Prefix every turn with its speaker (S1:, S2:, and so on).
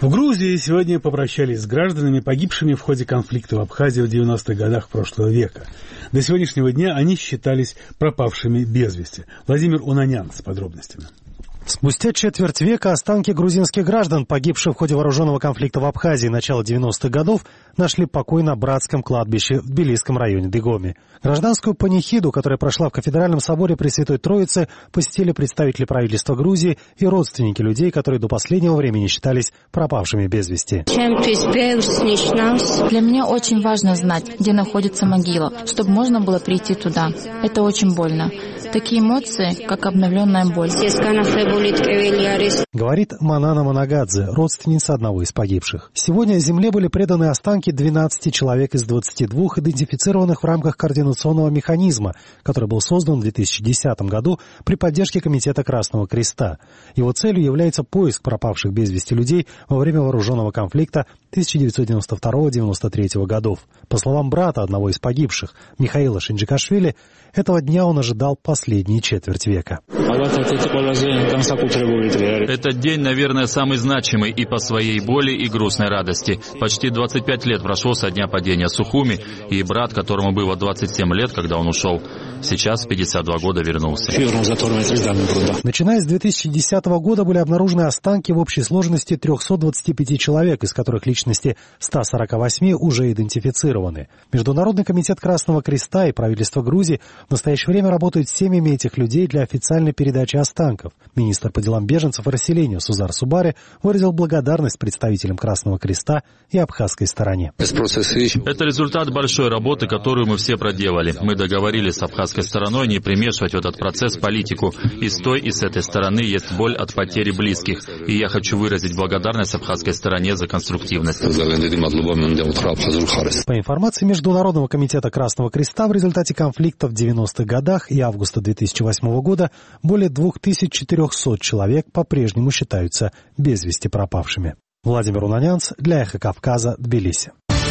S1: В Грузии сегодня попрощались с гражданами, погибшими в ходе конфликта в Абхазии в 90-х годах прошлого века. До сегодняшнего дня они считались пропавшими без вести. Владимир Унанян с подробностями.
S2: Спустя четверть века останки грузинских граждан, погибших в ходе вооруженного конфликта в Абхазии начала 90-х годов, нашли покой на братском кладбище в Тбилисском районе Дыгоми. Гражданскую панихиду, которая прошла в Кафедральном соборе Пресвятой Троицы, посетили представители правительства Грузии и родственники людей, которые до последнего времени считались пропавшими без вести.
S3: Для меня очень важно знать, где находится могила, чтобы можно было прийти туда. Это очень больно. Такие эмоции, как обновленная боль.
S2: Говорит Манана Манагадзе, родственница одного из погибших. Сегодня земле были преданы останки 12 человек из 22, идентифицированных в рамках координационного механизма, который был создан в 2010 году при поддержке Комитета Красного Креста. Его целью является поиск пропавших без вести людей во время вооруженного конфликта 1992-1993 годов. По словам брата одного из погибших, Михаила Шинджикашвили, этого дня он ожидал последние четверть века.
S4: Этот день, наверное, самый значимый и по своей боли и грустной радости. Почти 25 лет прошло со дня падения Сухуми, и брат, которому было 27 лет, когда он ушел, сейчас в 52 года вернулся.
S2: Начиная с 2010 года были обнаружены останки в общей сложности 325 человек, из которых личности 148 уже идентифицированы. Международный комитет Красного Креста и правительство Грузии в настоящее время работают с семьями этих людей для официальной передачи останков. Министр по делам беженцев и расселению Сузар Субари выразил благодарность представителям Красного Креста и абхазской стороне.
S4: Это результат большой работы, которую мы все проделали. Мы договорились с абхазской стороной не примешивать в этот процесс политику. И с той, и с этой стороны есть боль от потери близких. И я хочу выразить благодарность абхазской стороне за конструктивность.
S2: По информации Международного комитета Красного Креста, в результате конфликта в 90-х годах и августа 2008 года более 2400 человек по-прежнему считаются без вести пропавшими. Владимир Унанянц для Эхо Кавказа, Тбилиси.